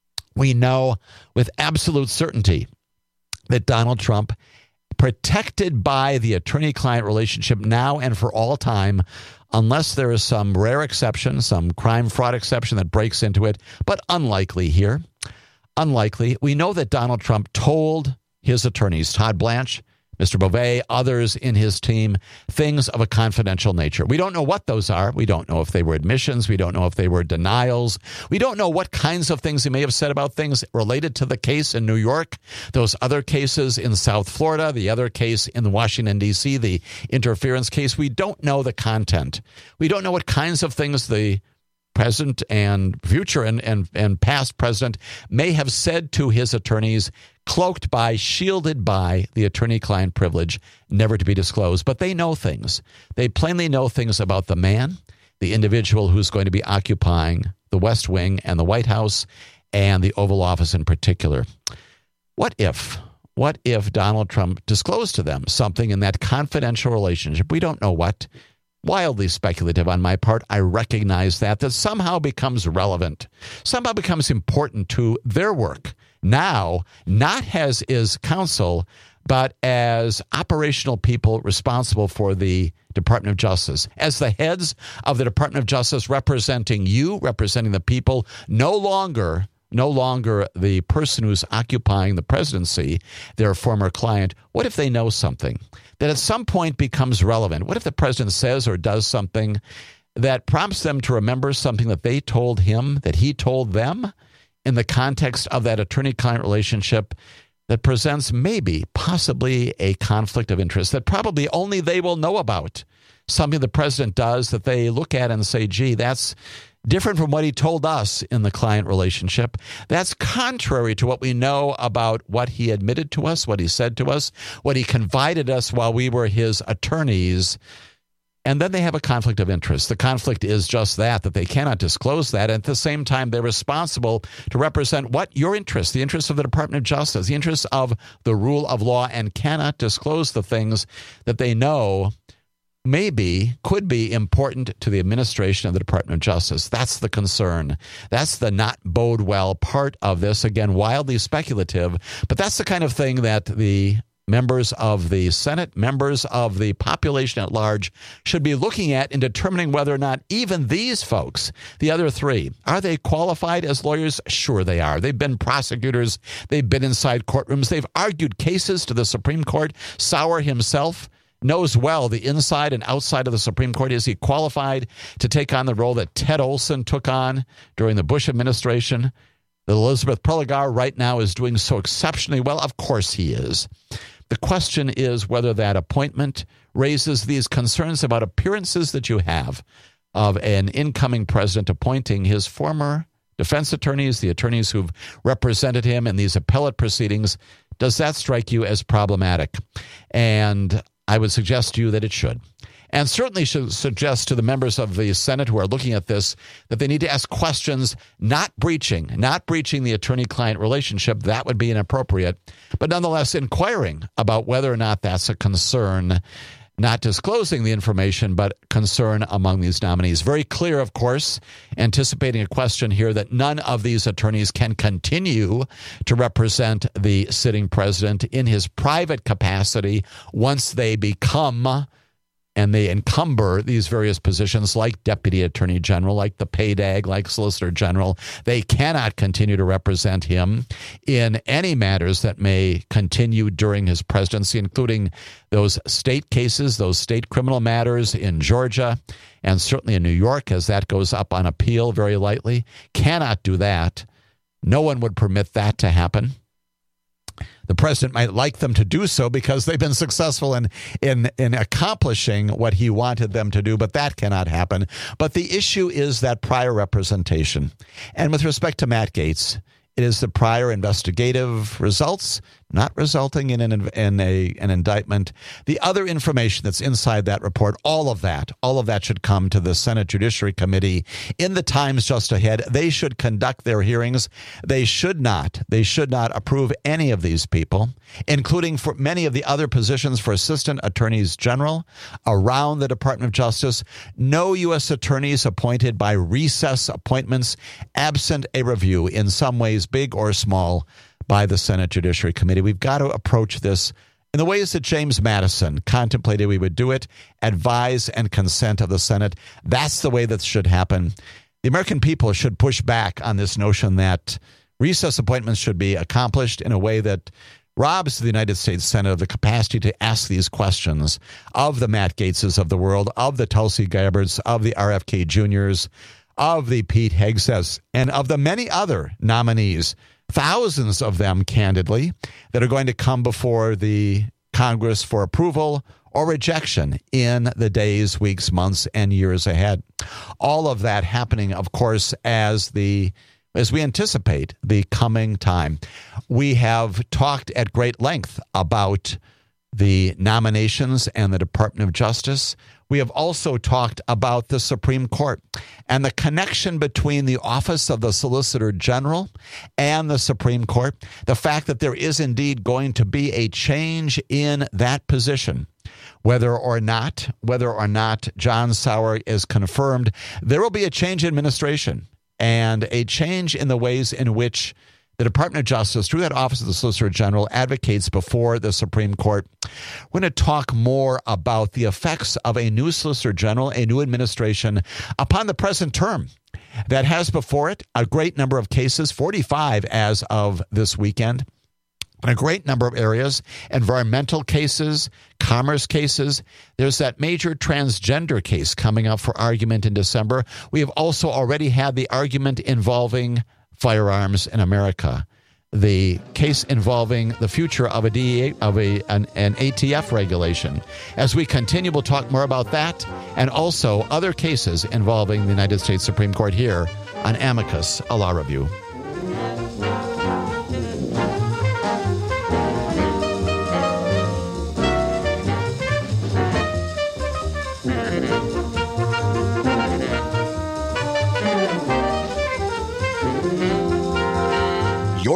We know with absolute certainty that Donald Trump, protected by the attorney-client relationship now and for all time, unless there is some rare exception, some crime fraud exception that breaks into it, but unlikely here. Unlikely. We know that Donald Trump told his attorneys, Todd Blanche, Mr. Beauvais, others in his team, things of a confidential nature. We don't know what those are. We don't know if they were admissions. We don't know if they were denials. We don't know what kinds of things he may have said about things related to the case in New York, those other cases in South Florida, the other case in Washington, D.C., the interference case. We don't know the content. We don't know what kinds of things the present and future and past president may have said to his attorneys, cloaked by, shielded by the attorney-client privilege, never to be disclosed. But they know things. They plainly know things about the man, the individual who's going to be occupying the West Wing and the White House and the Oval Office in particular. What if Donald Trump disclosed to them something in that confidential relationship? We don't know what. Wildly speculative on my part. I recognize that somehow becomes relevant, somehow becomes important to their work. Now, not as is counsel, but as operational people responsible for the Department of Justice, as the heads of the Department of Justice representing you, representing the people, no longer the person who's occupying the presidency, their former client. What if they know something that at some point becomes relevant? What if the president says or does something that prompts them to remember something that they told him, that he told them, in the context of that attorney-client relationship that presents maybe, possibly a conflict of interest that probably only they will know about? Something the president does that they look at and say, gee, that's different from what he told us in the client relationship. That's contrary to what we know about what he admitted to us, what he said to us, what he confided us while we were his attorneys. And then they have a conflict of interest. The conflict is just that they cannot disclose that. And at the same time, they're responsible to represent what? Your interests, the interests of the Department of Justice, the interests of the rule of law, and cannot disclose the things that they know could be important to the administration of the Department of Justice. That's the concern. That's the not bode well part of this. Again, wildly speculative, but that's the kind of thing that the members of the Senate, members of the population at large, should be looking at in determining whether or not even these folks, the other three, are they qualified as lawyers? Sure they are. They've been prosecutors. They've been inside courtrooms. They've argued cases to the Supreme Court. Sauer himself knows well the inside and outside of the Supreme Court. Is he qualified to take on the role that Ted Olson took on during the Bush administration? That Elizabeth Prelogar right now is doing so exceptionally well? Of course he is. The question is whether that appointment raises these concerns about appearances that you have of an incoming president appointing his former defense attorneys, the attorneys who've represented him in these appellate proceedings. Does that strike you as problematic? And I would suggest to you that it should. And certainly should suggest to the members of the Senate who are looking at this that they need to ask questions, not breaching the attorney-client relationship. That would be inappropriate. But nonetheless, inquiring about whether or not that's a concern, not disclosing the information, but concern among these nominees. Very clear, of course, anticipating a question here that none of these attorneys can continue to represent the sitting president in his private capacity once they become and they encumber these various positions like Deputy Attorney General, like the PAYDAG, like Solicitor General. They cannot continue to represent him in any matters that may continue during his presidency, including those state cases, those state criminal matters in Georgia, and certainly in New York, as that goes up on appeal very lightly. Cannot do that. No one would permit that to happen. The president might like them to do so because they've been successful in accomplishing what he wanted them to do, but that cannot happen. But the issue is that prior representation. And with respect to Matt Gaetz, it is the prior investigative results not resulting in an indictment. The other information that's inside that report, all of that should come to the Senate Judiciary Committee in the times just ahead. They should conduct their hearings. They should not approve any of these people, including for many of the other positions for assistant attorneys general around the Department of Justice. No U.S. attorneys appointed by recess appointments absent a review in some ways, big or small, by the Senate Judiciary Committee. We've got to approach this in the ways that James Madison contemplated we would do it, advise and consent of the Senate. That's the way that should happen. The American people should push back on this notion that recess appointments should be accomplished in a way that robs the United States Senate of the capacity to ask these questions of the Matt Gaetzes of the world, of the Tulsi Gabbards, of the RFK Juniors, of the Pete Hegseths, and of the many other nominees, thousands of them, candidly, that are going to come before the Congress for approval or rejection in the days, weeks, months, and years ahead. All of that happening, of course, as we anticipate the coming time. We have talked at great length about the nominations and the Department of Justice. We have also talked about the Supreme Court and the connection between the office of the Solicitor General and the Supreme Court. The fact that there is indeed going to be a change in that position, whether or not John Sauer is confirmed, there will be a change in administration and a change in the ways in which the Department of Justice, through that Office of the Solicitor General, advocates before the Supreme Court. We're going to talk more about the effects of a new Solicitor General, a new administration, upon the present term that has before it a great number of cases, 45 as of this weekend, in a great number of areas, environmental cases, commerce cases. There's that major transgender case coming up for argument in December. We have also already had the argument involving firearms in America, the case involving the future of an ATF regulation. As we continue, we'll talk more about that and also other cases involving the United States Supreme Court here on Amicus, a law review.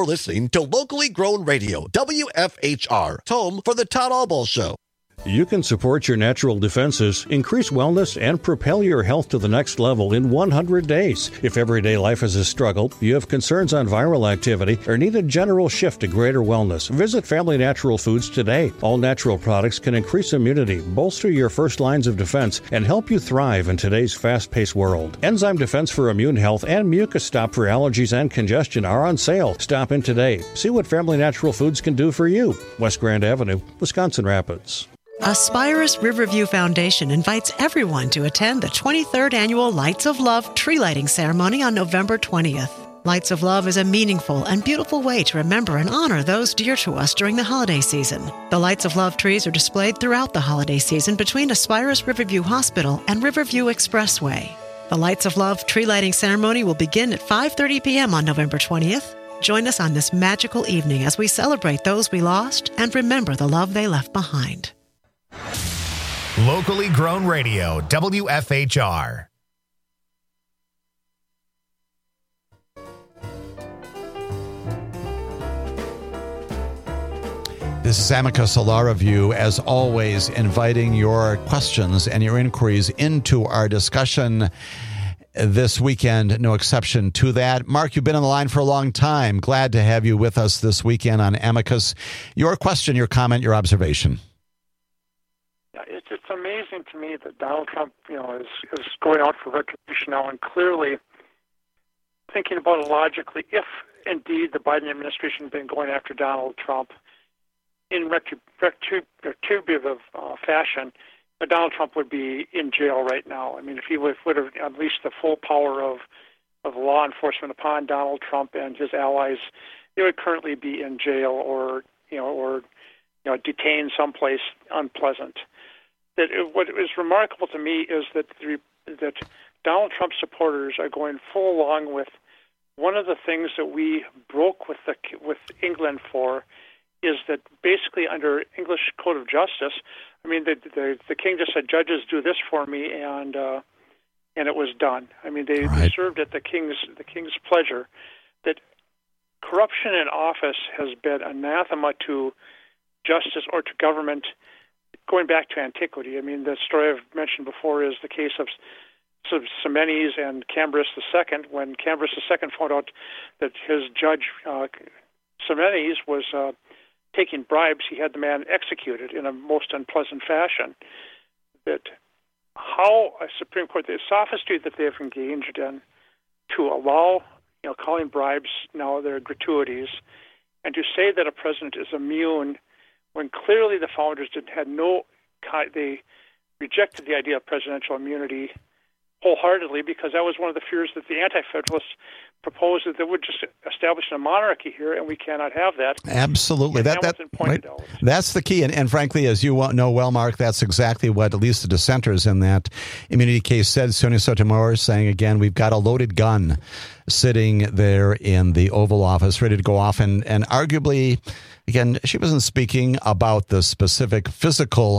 You're listening to Locally Grown Radio, WFHR, home for the Todd Albaugh Show. You can support your natural defenses, increase wellness, and propel your health to the next level in 100 days. If everyday life is a struggle, you have concerns on viral activity, or need a general shift to greater wellness, visit Family Natural Foods today. All natural products can increase immunity, bolster your first lines of defense, and help you thrive in today's fast-paced world. Enzyme Defense for Immune Health and Mucus Stop for allergies and congestion are on sale. Stop in today. See what Family Natural Foods can do for you. West Grand Avenue, Wisconsin Rapids. Aspirus Riverview Foundation invites everyone to attend the 23rd Annual Lights of Love tree lighting ceremony on November 20th. Lights of Love is a meaningful and beautiful way to remember and honor those dear to us during the holiday season. The Lights of Love trees are displayed throughout the holiday season between Aspirus Riverview Hospital and Riverview Expressway. The Lights of Love tree lighting ceremony will begin at 5:30 p.m. on November 20th. Join us on this magical evening as we celebrate those we lost and remember the love they left behind. Locally Grown Radio, WFHR. This is Amicus Law Review, as always, inviting your questions and your inquiries into our discussion this weekend, no exception to that. Mark, you've been on the line for a long time. Glad to have you with us this weekend on Amicus. Your question, your comment, your observation. It's amazing to me that Donald Trump, is going out for retribution now, and clearly thinking about it logically. If indeed the Biden administration had been going after Donald Trump in retributive fashion, Donald Trump would be in jail right now. I mean, if he would have unleashed the full power of law enforcement upon Donald Trump and his allies, they would currently be in jail or detained someplace unpleasant. What is remarkable to me is that Donald Trump supporters are going full along with one of the things that we broke with England for, is that basically under English Code of Justice, I mean, the king just said, "Judges, do this for me," and it was done. I mean, they served at the king's pleasure. That corruption in office has been anathema to justice or to government going back to antiquity. I mean, the story I've mentioned before is the case of Ximenes and Cambrus II. When Cambrus II found out that his judge Ximenes was taking bribes, he had the man executed in a most unpleasant fashion. That how a Supreme Court, the sophistry that they have engaged in to allow, calling bribes now their gratuities, and to say that a president is immune when clearly the founders they rejected the idea of presidential immunity wholeheartedly, because that was one of the fears that the Anti-Federalists proposed, that they would just establish a monarchy here, and we cannot have that. Absolutely. That's the key. And frankly, as you know well, Mark, that's exactly what at least the dissenters in that immunity case said. Sonia Sotomayor saying, again, we've got a loaded gun sitting there in the Oval Office, ready to go off. And arguably, again, she wasn't speaking about the specific physical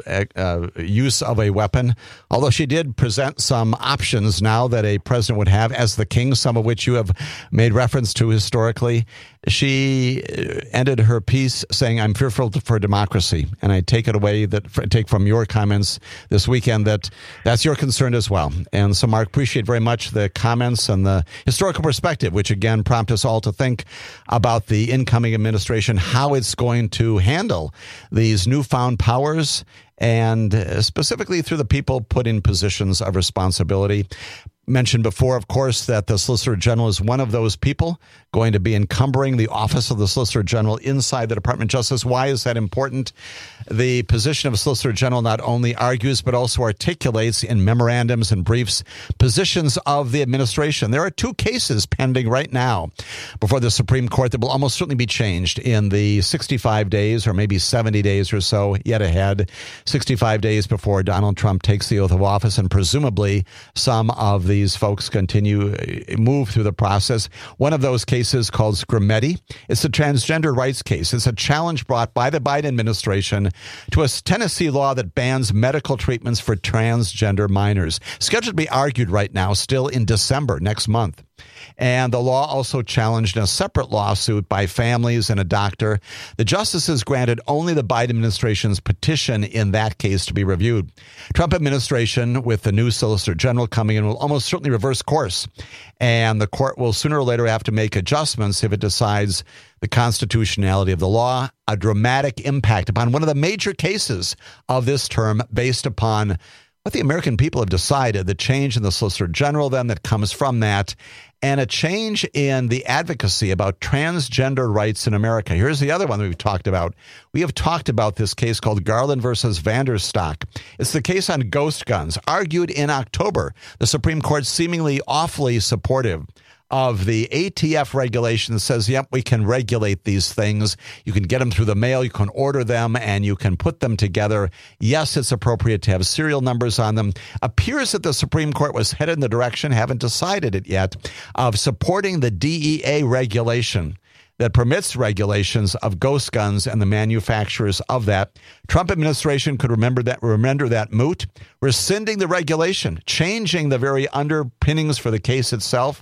use of a weapon, although she did present some options now that a president would have as the king, some of which you have made reference to historically. She ended her piece saying, "I'm fearful for democracy." And I take it away take from your comments this weekend that's your concern as well. And so, Mark, appreciate very much the comments and the historical perspective, which again prompt us all to think about the incoming administration, how it's going to handle these newfound powers, and specifically through the people put in positions of responsibility. Mentioned before, of course, that the Solicitor General is one of those people going to be encumbering the office of the Solicitor General inside the Department of Justice. Why is that important? The position of Solicitor General not only argues but also articulates in memorandums and briefs positions of the administration. There are 2 cases pending right now before the Supreme Court that will almost certainly be changed in the 65 days or maybe 70 days or so yet ahead, 65 days before Donald Trump takes the oath of office, and presumably some of these folks move through the process. One of those cases called Scrimetti. It's a transgender rights case. It's a challenge brought by the Biden administration to a Tennessee law that bans medical treatments for transgender minors. Scheduled to be argued right now, still in December next month. And the law also challenged in a separate lawsuit by families and a doctor. The justices granted only the Biden administration's petition in that case to be reviewed. Trump administration, with the new Solicitor General coming in, will almost certainly reverse course. And the court will sooner or later have to make adjustments if it decides the constitutionality of the law, a dramatic impact upon one of the major cases of this term based upon what the American people have decided, the change in the Solicitor General then that comes from that, and a change in the advocacy about transgender rights in America. Here's the other one that we've talked about. We have talked about this case called Garland versus Vanderstock. It's the case on ghost guns, argued in October. The Supreme Court seemingly awfully supportive of the ATF regulation that says, yep, we can regulate these things. You can get them through the mail, you can order them, and you can put them together. Yes, it's appropriate to have serial numbers on them. Appears that the Supreme Court was headed in the direction, haven't decided it yet, of supporting the DEA regulation that permits regulations of ghost guns and the manufacturers of that. Trump administration could remember that moot, rescinding the regulation, changing the very underpinnings for the case itself.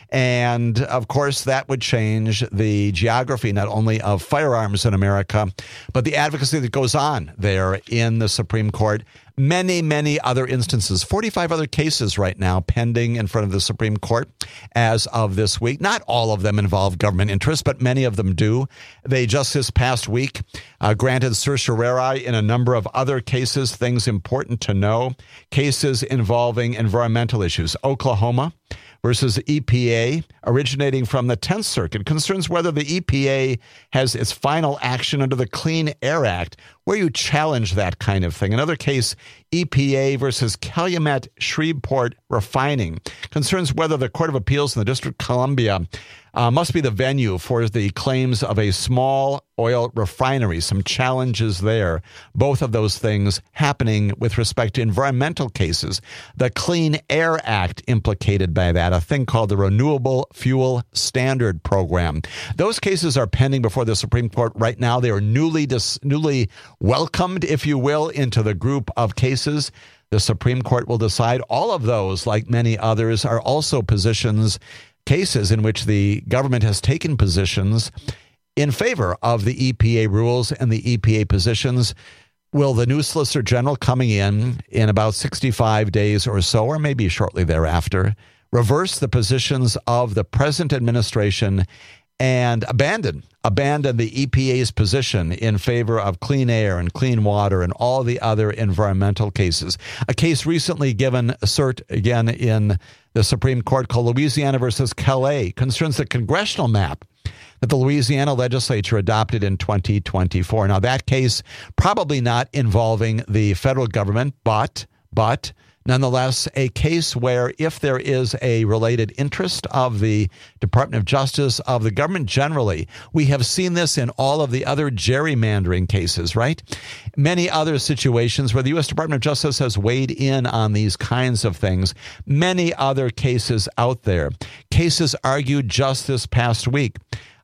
And of course, that would change the geography, not only of firearms in America, but the advocacy that goes on there in the Supreme Court. Many, many other instances, 45 other cases right now pending in front of the Supreme Court as of this week. Not all of them involve government interest, but many of them do. They just this past week granted certiorari in a number of other cases, things important to know, cases involving environmental issues. Oklahoma versus EPA, originating from the 10th Circuit, concerns whether the EPA has its final action under the Clean Air Act, where you challenge that kind of thing. Another case, EPA versus Calumet Shreveport Refining, concerns whether the Court of Appeals in the District of Columbia must be the venue for the claims of a small oil refinery. Some challenges there. Both of those things happening with respect to environmental cases. The Clean Air Act implicated by that, a thing called the Renewable Fuel Standard Program. Those cases are pending before the Supreme Court right now. They are newly welcomed, if you will, into the group of cases the Supreme Court will decide. All of those, like many others, are also cases in which the government has taken positions in favor of the EPA rules and the EPA positions. Will the new Solicitor General coming in about 65 days or so, or maybe shortly thereafter, reverse the positions of the present administration and abandon the EPA's position in favor of clean air and clean water and all the other environmental cases? A case recently given cert again in the Supreme Court called Louisiana versus Calais concerns the congressional map that the Louisiana legislature adopted in 2024. Now, that case probably not involving the federal government, but nonetheless, a case where if there is a related interest of the Department of Justice, of the government generally, we have seen this in all of the other gerrymandering cases, right? Many other situations where the U.S. Department of Justice has weighed in on these kinds of things. Many other cases out there. Cases argued just this past week.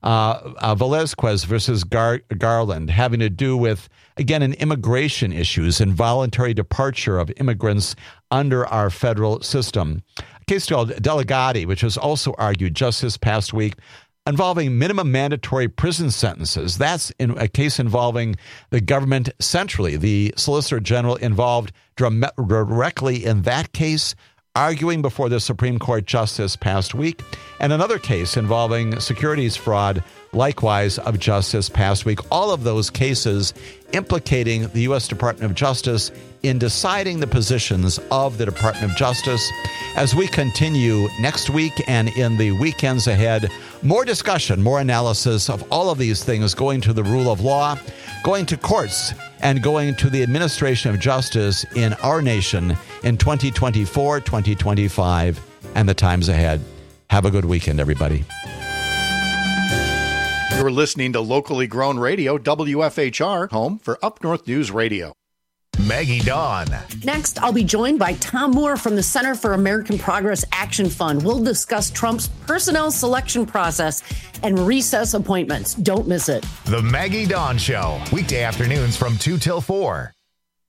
Velazquez versus Garland, having to do with, again, in immigration issues, involuntary departure of immigrants under our federal system. A case called Delegati, which was also argued just this past week, involving minimum mandatory prison sentences. That's in a case involving the government centrally. The Solicitor General involved directly in that case, arguing before the Supreme Court just this past week, and another case involving securities fraud, likewise of just this past week. All of those cases implicating the U.S. Department of Justice in deciding the positions of the Department of Justice. As we continue next week and in the weekends ahead, more discussion, more analysis of all of these things, going to the rule of law, going to courts, and going to the administration of justice in our nation in 2024, 2025, and the times ahead. Have a good weekend, everybody. You're listening to locally grown radio, WFHR, home for Up North News Radio. Maggie Dawn. Next, I'll be joined by Tom Moore from the Center for American Progress Action Fund. We'll discuss Trump's personnel selection process and recess appointments. Don't miss it. The Maggie Dawn Show, weekday afternoons from 2 till 4.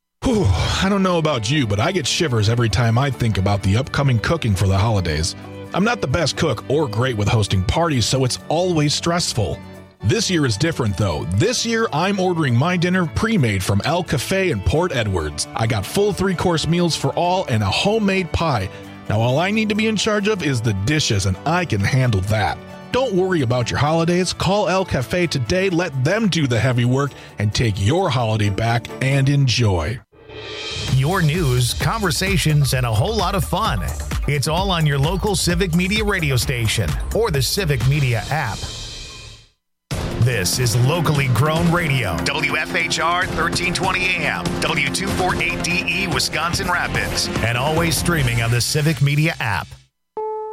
Whew, I don't know about you, but I get shivers every time I think about the upcoming cooking for the holidays. I'm not the best cook or great with hosting parties, so it's always stressful. This year is different, though. This year, I'm ordering my dinner pre-made from El Cafe in Port Edwards. I got full 3-course meals for all and a homemade pie. Now, all I need to be in charge of is the dishes, and I can handle that. Don't worry about your holidays. Call El Cafe today, let them do the heavy work, and take your holiday back and enjoy. Your news, conversations, and a whole lot of fun. It's all on your local Civic Media radio station or the Civic Media app. This is locally grown radio. WFHR 1320 AM, W248DE, Wisconsin Rapids, and always streaming on the Civic Media app.